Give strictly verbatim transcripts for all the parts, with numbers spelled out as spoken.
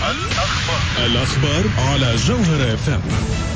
الأخبار, الأخبار على جوهر اف ام.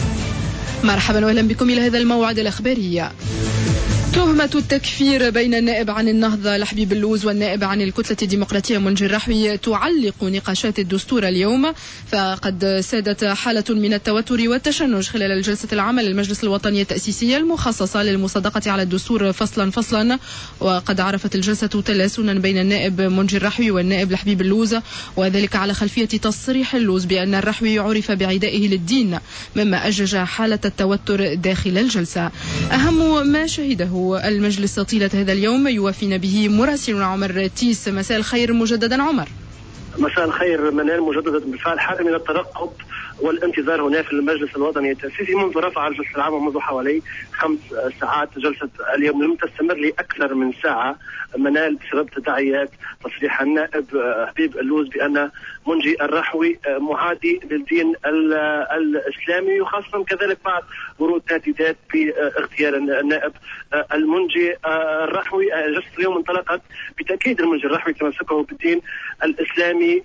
مرحبا واهلا بكم إلى هذا الموعد الأخباري. تهمة التكفير بين النائب عن النهضة لحبيب اللوز والنائب عن الكتلة الديمقراطية منجي الرحوي تعلق نقاشات الدستور اليوم، فقد سادت حالة من التوتر والتشنج خلال الجلسة العامة للمجلس الوطني التأسيسية المخصصة للمصادقة على الدستور فصلا فصلا. وقد عرفت الجلسة تلاسنا بين النائب منجي الرحوي والنائب لحبيب اللوز، وذلك على خلفية تصريح اللوز بأن الرحوي عرف بعدائه للدين، مما أجج حالة التوتر داخل الجلسة. أهم ما شهده المجلس طيلة هذا اليوم يوافينا به مراسلنا عمر تيس. مساء الخير مجددا عمر. مساء الخير منال. مجددا بالفعل حالة من الترقب والانتظار هنا في المجلس الوطني التأسيسي منذ رفع الجلسة العامة منذ حوالي خمس ساعات. جلسة اليوم لم تستمر لأكثر من ساعة منال بسبب تداعيات تصريح النائب حبيب اللوز بأن منجي الرحوي معادي للدين الإسلامي، وخاصة كذلك بعد ورود تهديدات باغتيال النائب المنجي الرحوي. جلسة اليوم انطلقت بتأكيد المنجي الرحوي تمسكه بالدين الإسلامي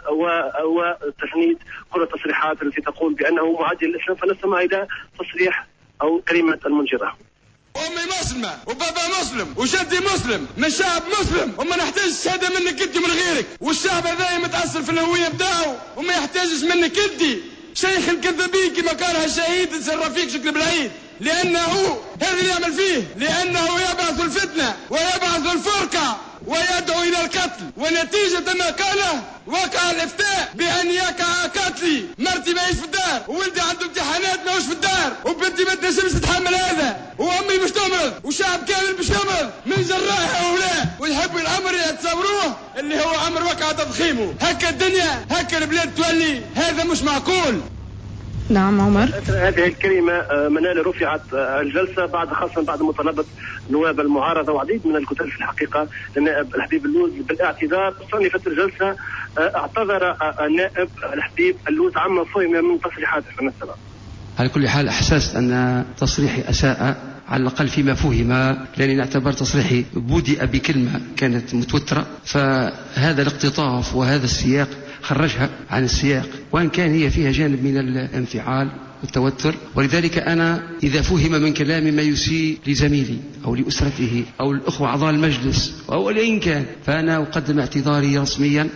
وتفنيد كل التصريحات التي تقول بأنه معادي للإسلام. فنستمع إلى تصريح أو كلمة المنجي الرحوي. أمي مسلمة وبابا مسلم وجدي مسلم من شعب مسلم، وما نحتاج شهادة منك انت من غيرك، والشعب هذا متأثر في الهوية بتاعه وما يحتاجش منك انت شيخ الكذابين كما كانها الشهيد رفيق شكل بالعيد، لأنه هذا اللي يعمل فيه، لأنه يبعث الفتنة ويبعث الفرقة ويدعو إلى القتل، ونتيجة ما قاله وقع الإفتاء بأن يقع قتلي. مرتي ماهيش في الدار، وولدي عنده امتحانات ماهوش في الدار، وبنتي ما تنجمش تتحمل هذا، وأمي مش تمرض، وشعب كامل مش يمرض من جراح هؤلاء، ويحبوا الأمر يتصوروه اللي هو أمر وقع تضخيمه. هكا الدنيا هكا البلاد تولي، هذا مش معقول. نعم عمر. هذه الكلمة منال رفعت الجلسة بعد خاصة بعد مطالبة نواب المعارضة وعديد من الكتل في الحقيقة النائب الحبيب اللوز بالاعتذار. صنفت الجلسة اعتذر النائب الحبيب اللوز عما فهم من تصريحاته في السبب. على كل حال احسست ان تصريحي اساء على الأقل فيما فهم، لأنني اعتبر تصريحي بدأ بكلمة كانت متوترة، فهذا الاقتطاف وهذا السياق خرجها عن السياق، وإن كان هي فيها جانب من الانفعال والتوتر. ولذلك أنا إذا فهم من كلامي ما يسيء لزميلي أو لأسرته أو الأخوة أعضاء المجلس أو لأين كان، فأنا أقدم اعتذاري رسميا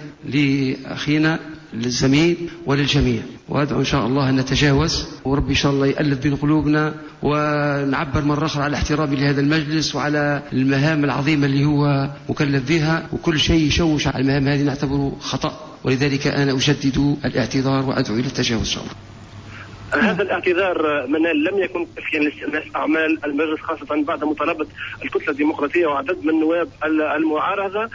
لأخينا للزميل وللجميع، وأدعو إن شاء الله أن نتجاوز، وربي إن شاء الله يألف بين قلوبنا، ونعبر مرة أخرى على احترامي لهذا المجلس وعلى المهام العظيمة اللي هو مكلف بها، وكل شيء يشوش على المهام هذه نعتبره خطأ، ولذلك أنا أجدد الاعتذار وأدعو إلى التجاوز إن شاء الله. هذا الاعتذار منال لم يكن كافيا لاستئناف اعمال المجلس، خاصه بعد مطالبه الكتله الديمقراطيه وعدد من نواب المعارضه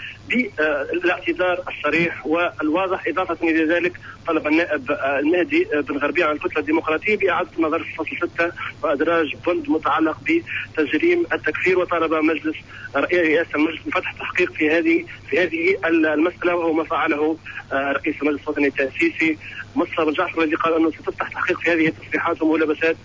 بالاعتذار الصريح والواضح. اضافه الى ذلك طلب النائب المهدي بن غربيع عن الكتله الديمقراطيه باعاده النظر في فصل ستة وادراج بند متعلق بتجريم التكفير، وطالب مجلس رئاسه المجلس بفتح تحقيق في هذه في هذه المساله، وهو ما فعله رئيس المجلس الوطني التاسيسي مصطفى بن جعفر الذي قال انه ستفتح تحقيق في هذه التصريحات وملابسات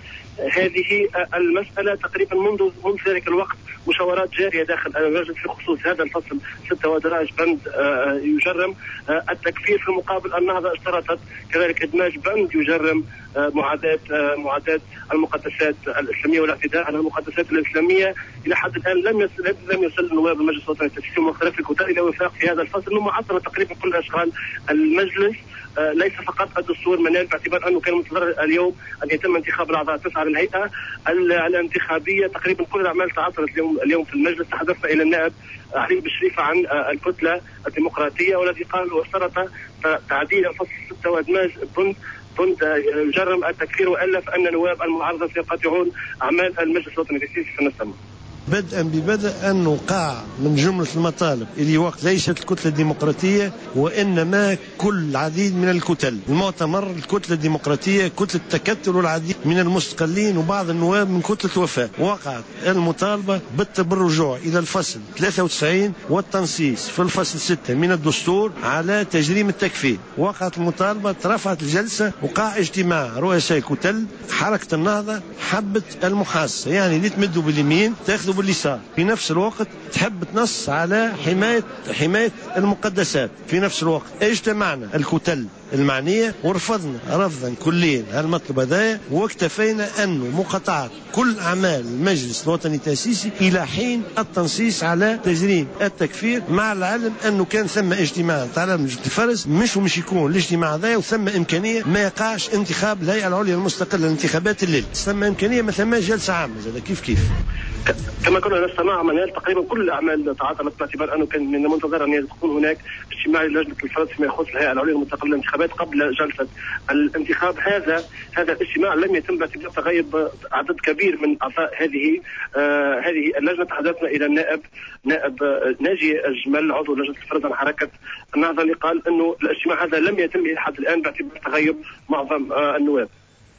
هذه المساله. تقريبا منذ منذ ذلك الوقت مشاورات جاريه داخل المجلس في خصوص هذا الفصل ستة وادراج بند يجرم التكفير. في المقابل النهضه اشترطت كذلك ادماج بند يجرم معاداه معاداه المقدسات الاسلاميه والاعتداء على المقدسات الاسلاميه. الى حد الان لم يصل لم يصل نواب المجلس الوطني التاسيسي ومختلف الكتل الى وفاق في هذا الفصل، ثم عطل تقريبا كل اشغال المجلس، ليس فقط الدستور منال، باعتبار انه كان منتظر اليوم ان يتم انتخاب الاعضاء التسعه للهيئه الانتخابيه. تقريبا كل الاعمال تعطلت اليوم اليوم في المجلس. تحدثنا الى النائب علي بالشريف عن الكتله الديمقراطيه والذي قال واشترط تعديل الفصل ستة وادماج بند بند يجرم التكفير، والا فان نواب المعارضه سيقاطعون اعمال المجلس الوطني التاسيسي في السنه. بدءا ببدء أن نوقع من جملة المطالب اللي وقت ليست الكتلة الديمقراطية وإنما كل عديد من الكتل. المؤتمر الكتلة الديمقراطية كتلة التكتل والعديد من المستقلين وبعض النواب من كتلة الوفاء. وقعت المطالبة بالرجوع إلى الفصل ثلاثة وتسعين والتنصيص في الفصل ستة من الدستور على تجريم التكفير. وقعت المطالبة، رفعت الجلسة، وقع اجتماع رؤساء كتل. حركة النهضة حبت المحاصة، يعني اللي تمدوا باليمين تاخذوا باليسار، في نفس الوقت تحب تنص على حماية حماية المقدسات. في نفس الوقت اجتمعنا الكتل المعنية، ورفضنا رفضا كليا هالمطلب هذايا، واكتفينا أنه مقاطعة كل أعمال المجلس الوطني التأسيسي إلى حين التنصيص على تجريم التكفير، مع العلم أنه كان ثم اجتماع على لجنة الفرز مش ومش يكون الاجتماع هذايا، وثم إمكانية ما يقعش انتخاب الهيئة العليا المستقلة للانتخابات الليل، ثم إمكانية ما ثم جلسة عامة هذا كيف كيف. كما كنا نستمع منال تقريبا كل الاعمال تعاطلت باعتبار انه كان من المنتظر ان يكون هناك اجتماع لجنه الفرز فيما يخص الهيئه العليا المستقله للانتخابات قبل جلسه الانتخاب. هذا هذا الاجتماع لم يتم باعتبار تغيب عدد كبير من اعضاء هذه آه هذه اللجنه. تحدثنا الى النائب نائب آه ناجي الجمل عضو لجنه الفرز عن حركه النهضه اللي قال انه الاجتماع هذا لم يتم الى حد الان باعتبار تغيب معظم آه النواب.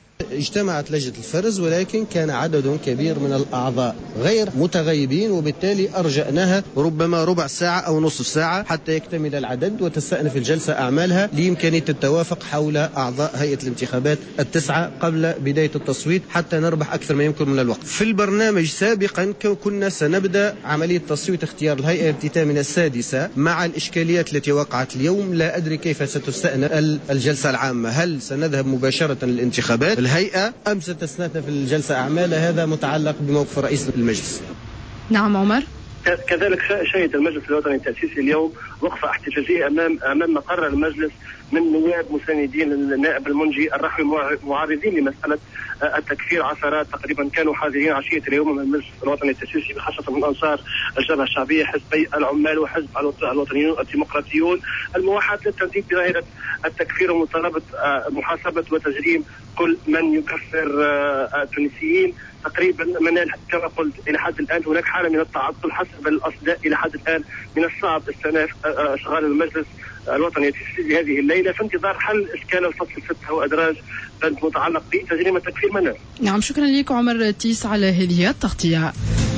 اجتمعت لجنة الفرز ولكن كان عدد كبير من الأعضاء غير متغيبين، وبالتالي أرجأناها ربما ربع ساعة أو نصف ساعة حتى يكتمل العدد وتستأنف الجلسة أعمالها لإمكانية التوافق حول أعضاء هيئة الانتخابات التسعة قبل بداية التصويت حتى نربح أكثر ما يمكن من الوقت. في البرنامج سابقا كنا سنبدأ عملية تصويت اختيار الهيئة ابتداء من السادسة، مع الإشكاليات التي وقعت اليوم لا أدري كيف ستستأنف الجلسة العامة، هل سنذهب مباشرة للانتخابات الهيئة أم ستستأنف الجلسة أعمالها؟ هذا متعلق بموقف رئيس المجلس. نعم عمر. كذلك شهد المجلس الوطني التأسيسي اليوم وقفة احتجاجية أمام أمام مقر المجلس من نواب مساندين النائب المنجي الرحمي معارضين لمسألة التكفير. عشرات تقريبا كانوا حاضرين عشية اليوم من المجلس الوطني التأسيسي خاصة من أنصار الجبهة الشعبية، حزبي العمال وحزب الوطنيون الديمقراطيون، الموحد للتنديد بظاهرة التكفير ومطالبة محاسبة وتجريم كل من يكفر التونسيين. تقريبا منال كما قلت الى حد الان هناك حاله من التعطل حسب الاصداء. الى حد الان من الصعب استئناف اشغال المجلس الوطني التأسيسي هذه الليله في انتظار حل اشكال الفصل الستة وادراج بند متعلق بتجريم التكفير. منال. نعم شكرا لك عمر تيس على هذه التغطيه.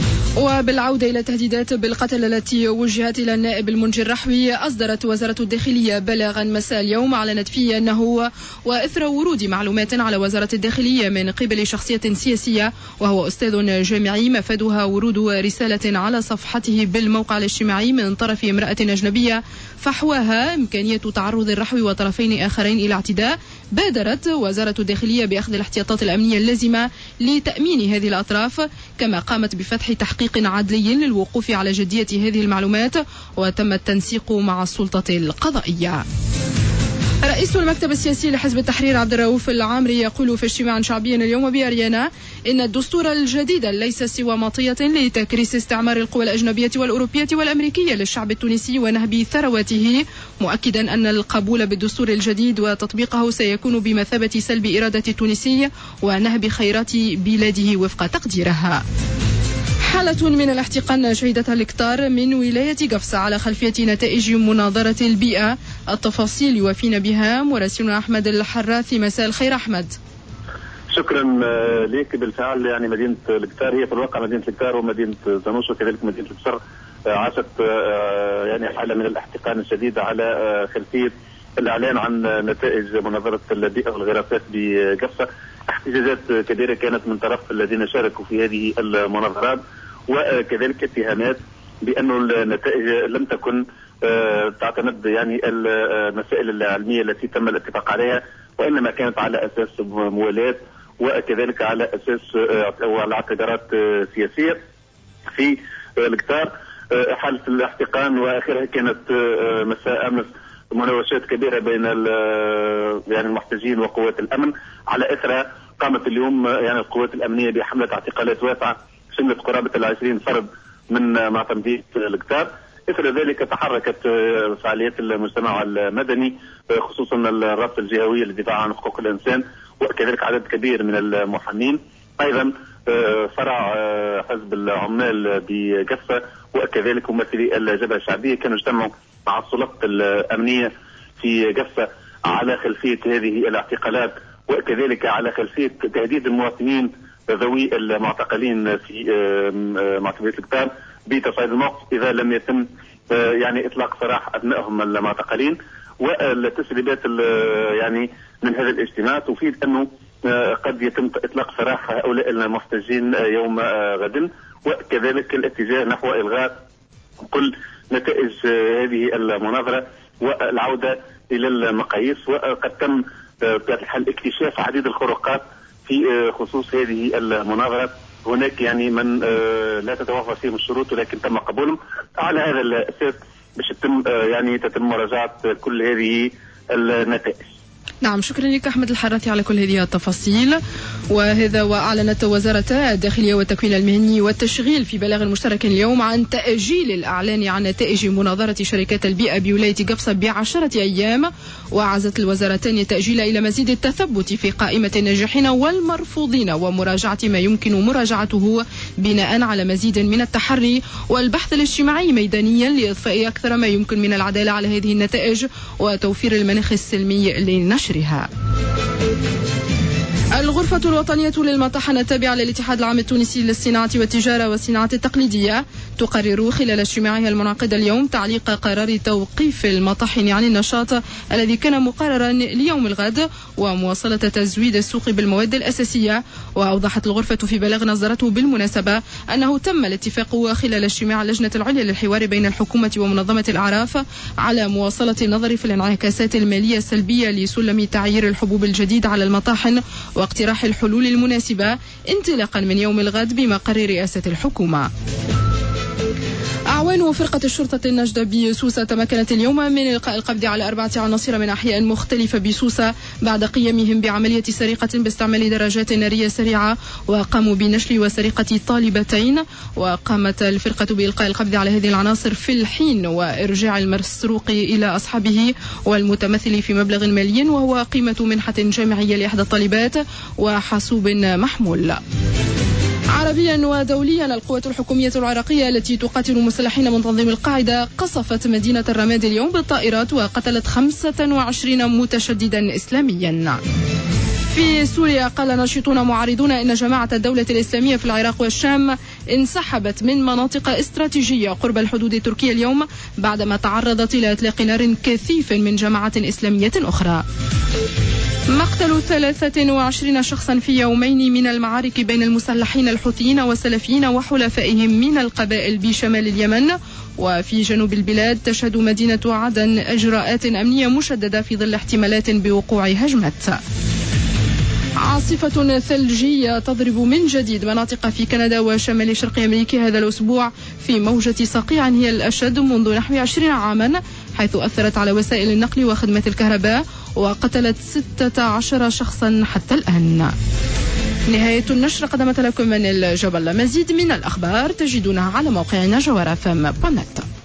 وبالعودة إلى التهديدات بالقتل التي وجهت إلى النائب المنجي الرحوي، أصدرت وزارة الداخلية بلاغا مساء اليوم أعلنت فيه أنه وإثر ورود معلومات على وزارة الداخلية من قبل شخصية سياسية وهو أستاذ جامعي مفادها ورود رسالة على صفحته بالموقع الاجتماعي من طرف امرأة أجنبية فحواها إمكانية تعرض الرحوي وطرفين آخرين إلى اعتداء، بادرت وزارة الداخلية بأخذ الاحتياطات الأمنية اللازمة لتأمين هذه الأطراف، كما قامت بفتح تحقيق عدلي للوقوف على جدية هذه المعلومات وتم التنسيق مع السلطة القضائية. رئيس المكتب السياسي لحزب التحرير عبد الرؤوف العامري يقول في اجتماع شعبي اليوم بأريانا إن الدستور الجديد ليس سوى مطية لتكريس استعمار القوى الأجنبية والأوروبية والأمريكية للشعب التونسي ونهب ثروته، مؤكدا أن القبول بالدستور الجديد وتطبيقه سيكون بمثابة سلب إرادة التونسي ونهب خيرات بلاده وفق تقديرها. حالة من الاحتقان شهدتها الإكتار من ولاية قفصة على خلفية نتائج مناظرة البيئة. التفاصيل يوافينا بها مراسلنا أحمد الحراثي. مساء الخير أحمد. شكرا لك. بالفعل يعني مدينة الإكتار هي في الواقع مدينة الإكتار ومدينة زانوش وكذلك مدينة البصر عاشت يعني حالة من الاحتقان الشديد على خلفية الإعلان عن نتائج مناظرة البيئة والغراسات بقفصة. احتجاجات كبيرة كانت من طرف الذين شاركوا في هذه المناظرات وكذلك اتهامات بأن النتائج لم تكن تعتمد يعني المسائل العلمية التي تم الاتفاق عليها، وإنما كانت على أساس موالاة وكذلك على أساس أو على اعتبارات سياسية. في الإكتار حالة الاحتقان وآخرها كانت مساء أمس مناوشات كبيرة بين يعني المحتجين وقوات الأمن. على إثرها قامت اليوم يعني القوات الأمنية بحملة اعتقالات واسعة شملت قرابة العشرين فرد من معتمدي الإكتار. إثر ذلك تحركت فعاليات المجتمع المدني خصوصا الرابطة الجهوية للدفاع عن حقوق الإنسان وكذلك عدد كبير من المحامين، أيضا فرع حزب العمال بقفصة وكذلك ممثلي الجبهة الشعبية كانوا اجتمعوا مع السلطات الأمنية في قفصة على خلفية هذه الاعتقالات وكذلك على خلفية تهديد المواطنين ذوي المعتقلين في معتقلية الإكتار بتصعيد الموقف إذا لم يتم يعني إطلاق سراح أبنائهم المعتقلين. والتسريبات يعني من هذا الاجتماع تفيد أنه قد يتم إطلاق سراح هؤلاء المحتجين يوم غد وكذلك الاتجاه نحو إلغاء كل نتائج هذه المناظرة والعودة إلى المقاييس، وقد تم بطبيعة الحال اكتشاف عديد الخروقات في خصوص هذه المناظرة. هناك يعني من لا تتوافر فيهم الشروط ولكن تم قبولهم. على هذا الأساس باش تتم يعني تتم مراجعة كل هذه النتائج. نعم، شكرا لك أحمد الحراثي على كل هذه التفاصيل. وهذا وأعلنت وزارة الداخلية والتكوين المهني والتشغيل في بلاغ مشترك اليوم عن تأجيل الإعلان عن نتائج مناظرة شركات البيئة بولاية قفصة بعشرة أيام. وعزت الوزارتان التأجيل إلى مزيد التثبت في قائمة الناجحين والمرفوضين ومراجعة ما يمكن مراجعته بناء على مزيد من التحري والبحث الاجتماعي ميدانيا لإضفاء أكثر ما يمكن من العدالة على هذه النتائج وتوفير المناخ السلمي لنشرها. الغرفة الوطنية للمطاحنة التابعة للاتحاد العام التونسي للصناعة والتجارة والصناعات التقليدية تقرر خلال اجتماعها المنعقد اليوم تعليق قرار توقيف المطاحن عن النشاط الذي كان مقررا ليوم الغد ومواصلة تزويد السوق بالمواد الأساسية. وأوضحت الغرفة في بلاغ نصدرته بالمناسبة أنه تم الاتفاق خلال اجتماع اللجنة العليا للحوار بين الحكومة ومنظمة الأعراف على مواصلة النظر في الانعكاسات المالية السلبية لسلم تعيير الحبوب الجديد على المطاحن واقتراح الحلول المناسبة انطلاقا من يوم الغد بمقر رئاسة الحكومة. أعوان فرقة الشرطة النجدة بسوسة تمكنت اليوم من إلقاء القبض على أربعة عناصر من أحياء مختلفة بسوسة بعد قيامهم بعملية سرقة باستعمال دراجات نارية سريعة، وقاموا بنشل وسرقة طالبتين. وقامت الفرقة بإلقاء القبض على هذه العناصر في الحين وإرجاع المسروق إلى أصحابه والمتمثل في مبلغ مالي وهو قيمة منحة جامعية لإحدى الطالبات وحاسوب محمول. عربيا ودوليا، القوات الحكومية العراقية التي تقاتل مسلحين من تنظيم القاعدة قصفت مدينة الرماد اليوم بالطائرات وقتلت خمسة وعشرين متشددا إسلاميا. في سوريا قال ناشطون معارضون إن جماعة الدولة الإسلامية في العراق والشام انسحبت من مناطق استراتيجية قرب الحدود التركية اليوم بعدما تعرضت إلى إطلاق نار كثيف من جماعة إسلامية أخرى. مقتل ثلاثة وعشرين شخصا في يومين من المعارك بين المسلحين الحوثيين والسلفيين وحلفائهم من القبائل بشمال اليمن. وفي جنوب البلاد تشهد مدينة عدن إجراءات أمنية مشددة في ظل احتمالات بوقوع هجمات. عاصفة ثلجية تضرب من جديد مناطق في كندا وشمال شرق أمريكا هذا الأسبوع في موجة صقيع هي الأشد منذ نحو عشرين عاما، حيث أثرت على وسائل النقل وخدمة الكهرباء وقتلت ستة عشر شخصا حتى الآن. نهاية النشر قدمت لكم من الجبل. مزيد من الأخبار تجدونها على موقعنا جوهر اف ام دوت نت.